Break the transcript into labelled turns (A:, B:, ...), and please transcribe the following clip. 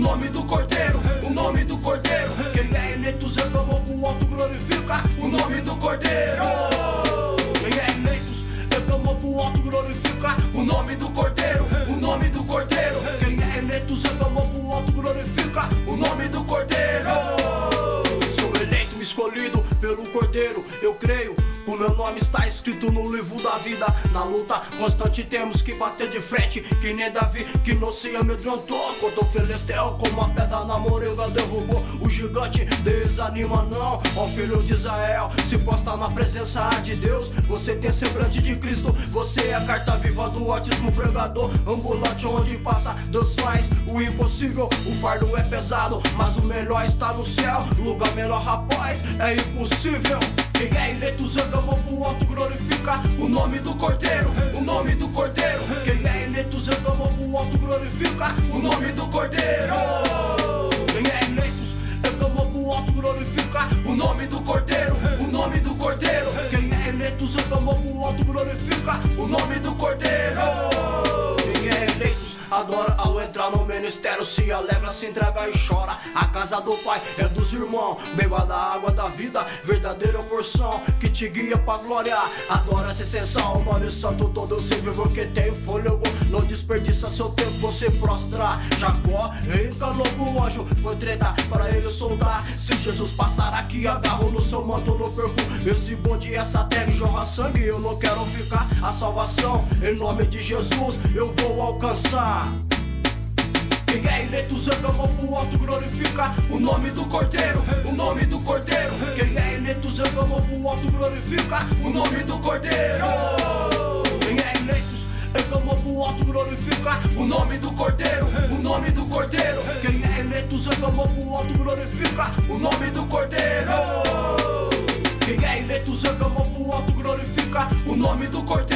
A: nome do Cordeiro, o nome do Cordeiro. Quem é eleito reclamou pro alto, glorifica o nome do Cordeiro. Quem é eleito reclamou pro alto, glorifica o nome do Cordeiro, o nome do Cordeiro. Quem é eleito reclamou pro alto, glorifica o nome do Cordeiro. Sou eleito, escolhido pelo Cordeiro, eu creio. O meu nome está escrito no livro da vida. Na luta constante temos que bater de frente, que nem Davi, que não se amedrontou. Quando o Filisteu com uma pedra na moringa derrubou o gigante, desanima não. Ó filho de Israel, se posta na presença de Deus. Você tem semblante de Cristo, você é a carta viva do Altíssimo, pregador ambulante onde passa. Deus faz o impossível, o fardo é pesado, mas o melhor está no céu. Lugar melhor, rapaz, é impossível. Quem é eleito reclamou pro alto, glorifica o nome do Cordeiro, o nome do Cordeiro. Quem é eleito reclamou pro alto, glorifica o nome do Cordeiro. Quem é eleito reclamou pro alto, glorifica o nome do Cordeiro, o nome do Cordeiro. Quem é eleito reclamou pro alto, glorifica o nome do Cordeiro. Quem é eleito adora ao entrar no ministério, se alegra, se entrega e chora. A casa do Pai é dos irmãos, beba da água da vida, verdadeira porção que te guia pra glória. Adora essa essência, o nome santo todo ser vivo que tem fôlego, não desperdiça seu tempo, você prostra. Jacó enganou o anjo, foi treta para ele soltar. Se Jesus passar aqui, agarro no seu manto, no perfume esse bonde, essa terra jorra sangue. Eu não quero ficar, a salvação em nome de Jesus eu vou alcançar. Quem é eleito reclamou pro alto, glorifica o nome do Cordeiro, o nome do Cordeiro. Quem é eleito reclamou pro alto, glorifica o nome do Cordeiro. Quem é eleito reclamou pro alto, glorifica o nome do Cordeiro, o nome do Cordeiro. Quem é eleito reclamou pro alto, glorifica o nome do Cordeiro. Quem é eleito reclamou pro alto, glorifica o nome do Cordeiro.